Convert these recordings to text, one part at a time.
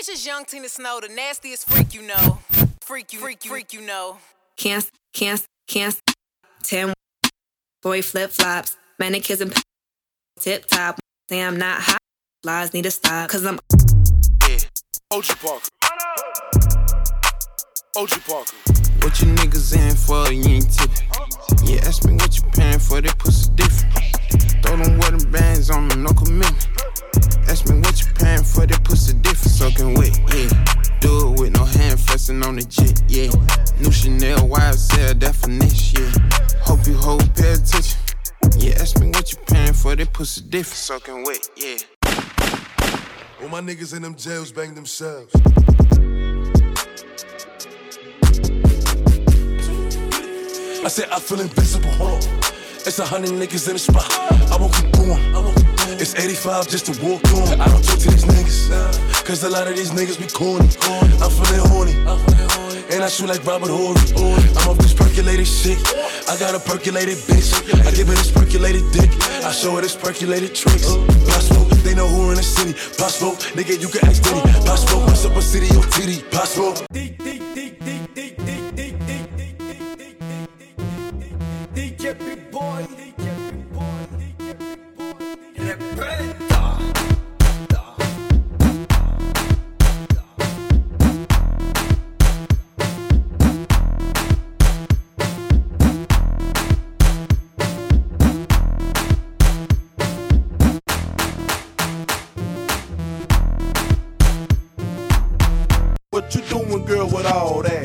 It's just young Tina Snow, the nastiest freak you know. Freak you know. Can't. 10 boy flip flops, mannequins and tip top. Say I'm not hot, lies need to stop, cause I'm. Yeah, OG Parker. OG Parker. What you niggas in for? You ain't tipping. Yeah, ask me what you paying for, that pussy different. Throw them wedding bands on them, no commitment. Ask me what you paying for, that pussy different. Soaking wet, yeah. Do it with no hand flexing on the jet, yeah. New Chanel YSL definition, yeah. Hope you hold pay attention. Yeah, ask me what you paying for, that pussy different. Soaking wet, yeah. All my niggas in them jails bang themselves. I said I feel invincible, hold on. It's 100 niggas in the spot. I won't keep going. It's 85 just to walk on. I don't talk to these niggas, cause a lot of these niggas be corny. I'm feeling horny, and I shoot like Robert Horry. I'm off this percolated shit. I got a percolated bitch. I give her this percolated dick. I show her this percolated tricks. Possible, they know who in the city. Possible, nigga, you can ask Diddy. Possible, what's up a city or TD? Possible. DJ Big Boy. What you doing, girl, with all that?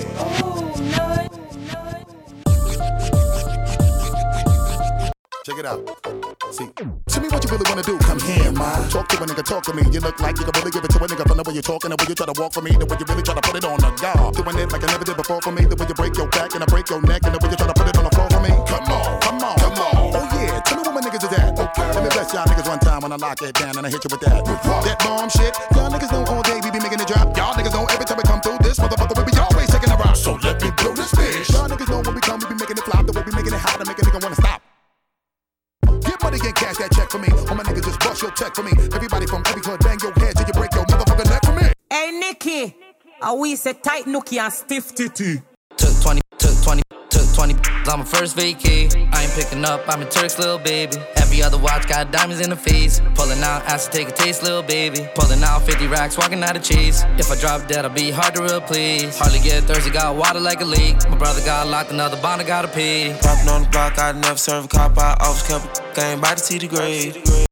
Check it out. See, tell me what you really wanna do. Come here, ma. Talk to a nigga, talk to me. You look like you can really give it to a nigga from the way you're talking, the way you try to walk for me, the way you really try to put it on the guard. Doing it like I never did before for me, the way you break your back and I break your neck, and the way you try to put it on the floor for me. Come on. Oh yeah, tell me where my niggas is at. Okay. Let me bless y'all niggas one time when I lock it down and I hit you with that. That bomb shit. Y'all niggas know all day we be making it drop. Y'all niggas know every time we come through this motherfucker we be always taking a rock. So let me blow this bitch. Y'all niggas know when we come we be making it flop, the way we making it hot and make a nigga wanna stop. Get money and cash that check for me. All my niggas just bust your check for me. Everybody from every club bang your head till you break your motherfucking neck for me. Hey Nicky, we say tight nookie and stiff titty. Took 20 on my first vacay. I ain't picking up, I'm in Turk's little baby. Every other watch got diamonds in the face. Pulling out, asked to take a taste, little baby. Pulling out 50 racks, walking out of cheese. If I drop dead, I'll be hard to replace. Hardly get thirsty, got water like a leak. My brother got locked, another bond, I gotta pay. Popping on the block, I never serve a cop. I always kept a game by the TD grade.